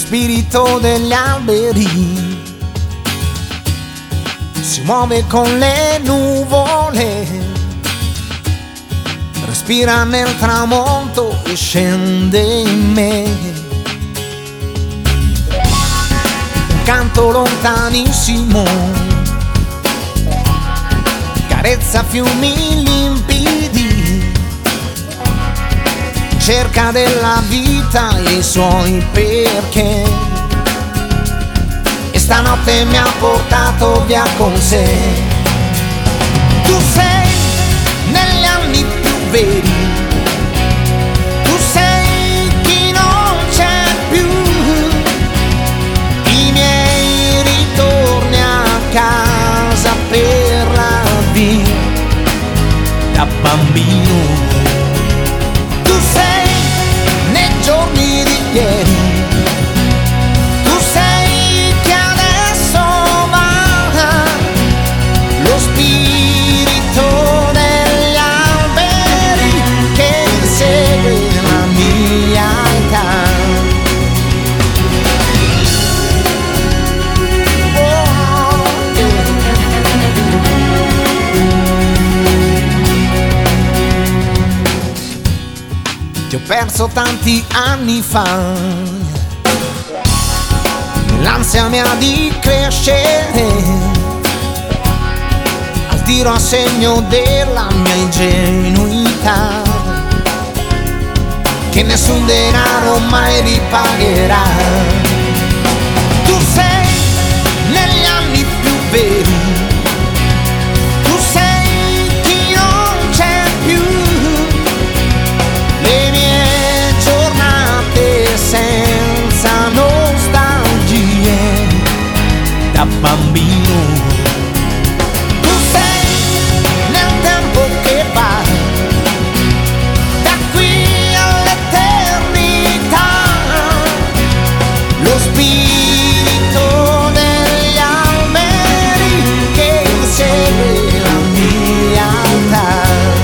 spirito degli alberi si muove con le nuvole, respira nel tramonto e scende in me. Un canto lontanissimo carezza fiumi limpidi, cerca della vita e i suoi perché, e stanotte mi ha portato via con sé. Tu sei negli anni più veri, tu sei chi non c'è più, i miei ritorni a casa per la vita da bambino. Tu sei nei giorni di ieri, tu sei che adesso va, lo spirito degli alberi che segue la mia età. Ti ho perso tanti anni fa, l'ansia mia di crescere, al tiro a segno della mia ingenuità, che nessun denaro mai ripagherà. Tu sei negli anni più veri, tu sei chi non c'è più, le mie giornate senza nostalgie da bambino. Tu sei nel tempo che va, da qui all'eternità, lo spirito degli alberi che insegue la mia età.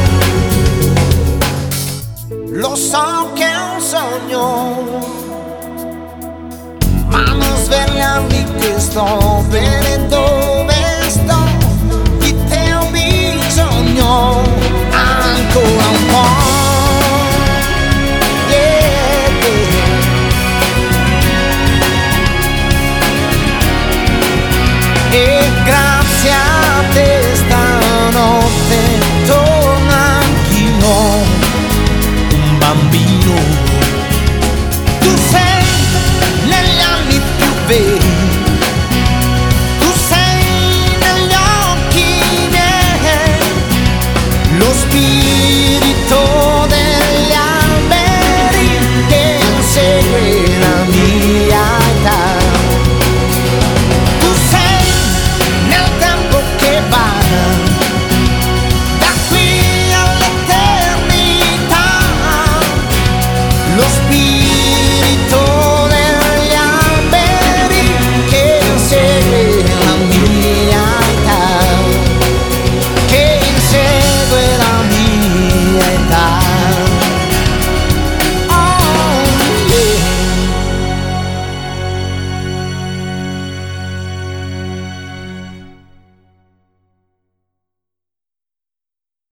Lo so che è un sogno, ma non svegliarmi che sto bene dove sto, di te ho bisogno ancora un po'. Yeah, yeah. E grazie a te stanotte torna anch'io un bambino. Tu sei negli anni più veri, tu sei negli occhi miei, lo spirito